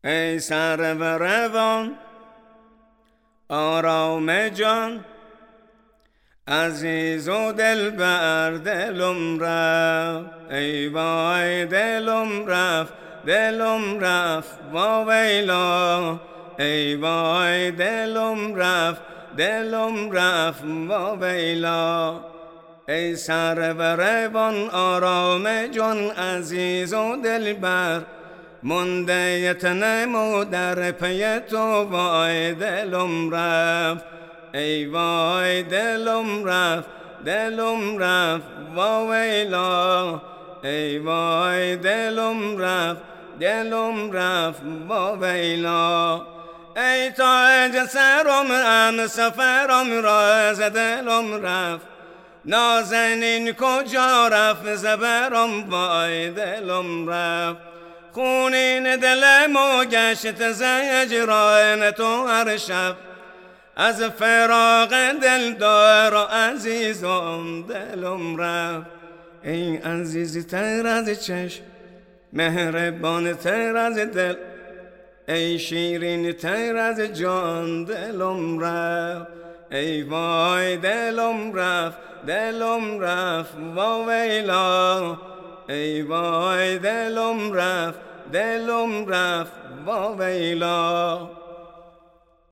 ای سر و روان آرام جان، عزیز و دلبر دلم رفت. ای وای دلم رفت، دلم رفت وا ویلا. ای وای دلم رفت، دلم رفت وا ویلا. ای سر و روان آرام جان، عزیز و دلبر مانده یتنم و در پی تو. وای دلم رفت، ای وای دلم رفت، دلم رفت وا ویلا. ای وای دلم رفت، دلم رفت وا ویلا. ای تاج سرم ام سفرم را ز دلم رفت، نازنین کجا رفت زبرم. وای دلم رفت، خونین دلم و گشت زهجران تو هر شب. از فراق دلدار و عزیزم دلم رفت. ای عزیز تر از چشم، مهربان تر از دل، ای شیرین تر از جان دلم رفت. ای وای دلم رفت، دلم رفت وا ویلا. ای وای دلم رفت، دلم رفت وا ویلا.